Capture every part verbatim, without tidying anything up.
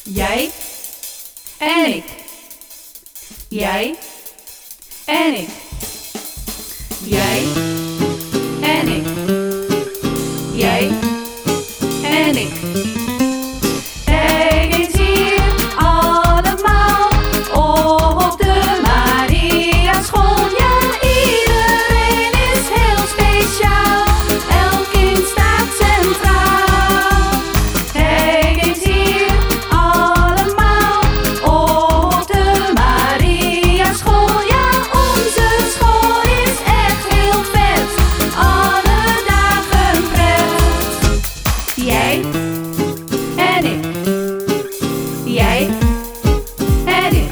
Jij en ik. Jij en ik. Jij en ik. Jij en ik. Kijk eens hier allemaal op de Maria School. Ja, iedereen is heel speciaal. Elk kind staat centraal. Kijk eens hier allemaal op de Maria School. Ja, onze school is echt heel vet. Alle dagen pret. Jij en ik. Jij en ik.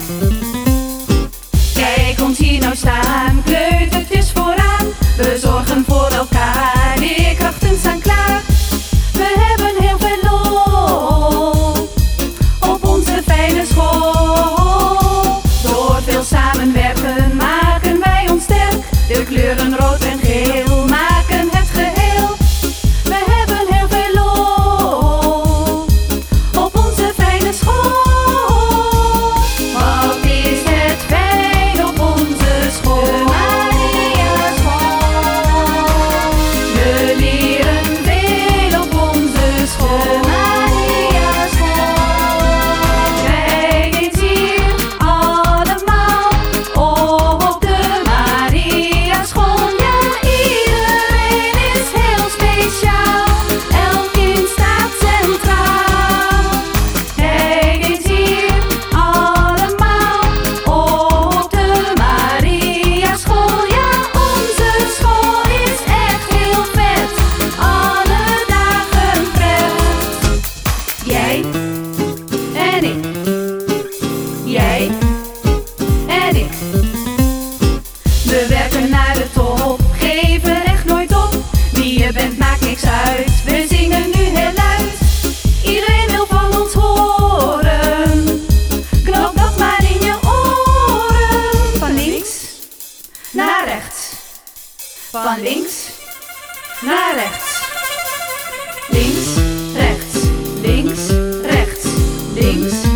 Kijk ons hier nou staan, kleutertjes vooraan. We zorgen voor elkaar, leerkrachten staan klaar. We hebben heel veel lol op onze fijne school. Door veel samenwerken maken wij ons sterk. De kleuren rood en geel maken het geheel. We hebben heel veel lol op onze fijne school. Wat is het fijn op onze school. De Maria School. We leren veel op onze school. De Maria School. Kijk eens hier allemaal op de Maria School. Ja, iedereen is heel speciaal. Elk kind staat centraal. Kijk eens hier allemaal op de Maria School. Ja, onze school is echt heel vet. Alle dagen pret. Jij en ik. Jij en ik. We werken naar de top, geven echt nooit op. Wie je bent maakt niks uit, we zingen nu heel luid. Iedereen wil van ons horen, knop dat maar in je oren. Van links naar rechts, van links naar rechts. Links, rechts, links, rechts, links,